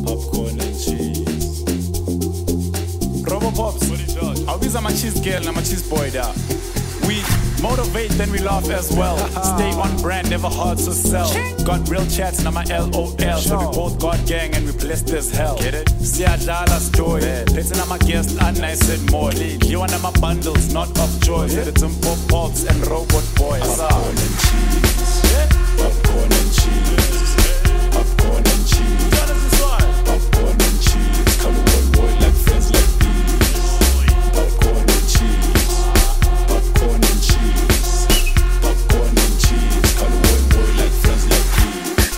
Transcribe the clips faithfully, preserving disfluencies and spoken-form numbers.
popcorn and cheese. Robo Pops, I'll be my cheese girl and my cheese boy there. We motivate, then we laugh as well. Stay on brand, never hard to sell. Got real chats, now my L O L. So we both got gang and we blessed as hell. Get it? Siyadlala story. Letting on my guest, and I said more. You want my bundles, not of joy. Said it's some pop pops and robot boys. Popcorn and cheese. Popcorn and cheese. Popcorn and cheese. Popcorn and cheese. Come on, boy, like friends like these. Popcorn and cheese. Popcorn and cheese. Popcorn and cheese. Come on, boy, like friends like these.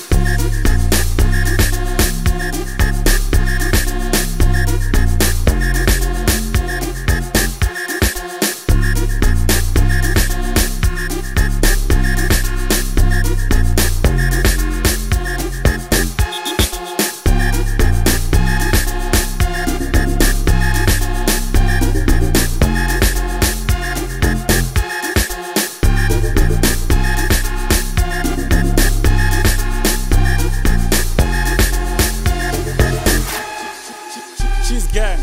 Cheese gang.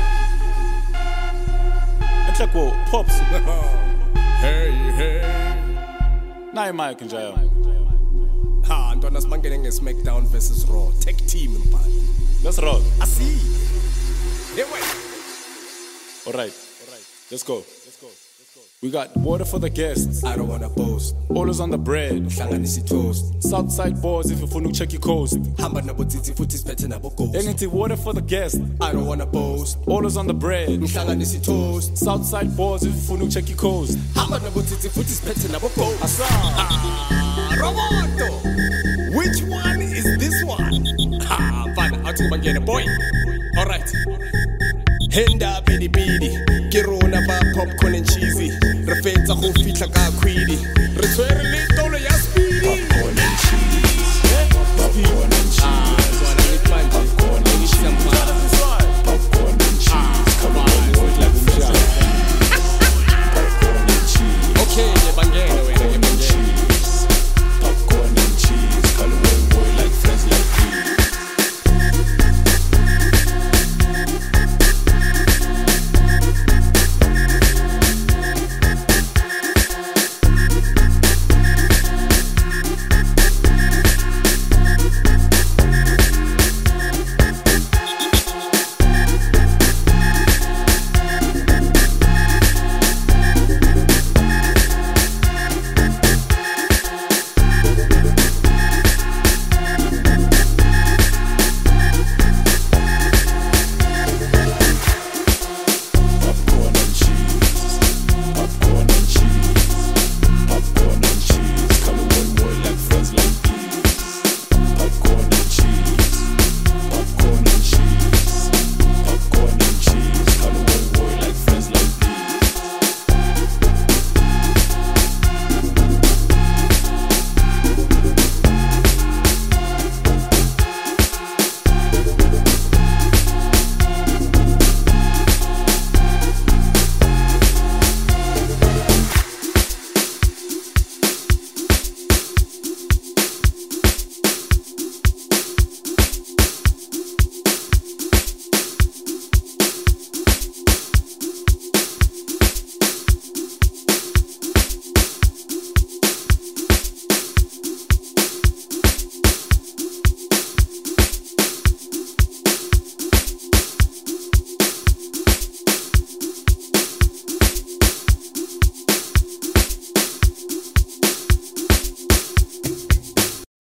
It's like whoa, Pops. Hey, hey. Now you're Mike and Jayo. Ha, ntwana sibangene nge-SmackDown versus Raw. Tag team mpala. Let's roll. I see. Hey, wait. Alright, let's go. We got water for the guests. I don't wanna boast. Always on the bread. Hlanganisa toast. Southside boys if you wanna check your coast. Hamba nabo tsitsi futhi siphethe nabo ghost. Engithi water for the guests. I don't wanna boast. Always on the bread. Hlanganisa toast. Southside boys if you wanna check your coast. Hamba nabo tsitsi futhi siphethe nabo ghost. Asa. Ah, Roboto. Which one is this one? Ha, fine. Athi bangene boy. All right. Henda bidi bidi, Kirona ba popcorn and cheesy. Refetsa go fitla ka khwidi.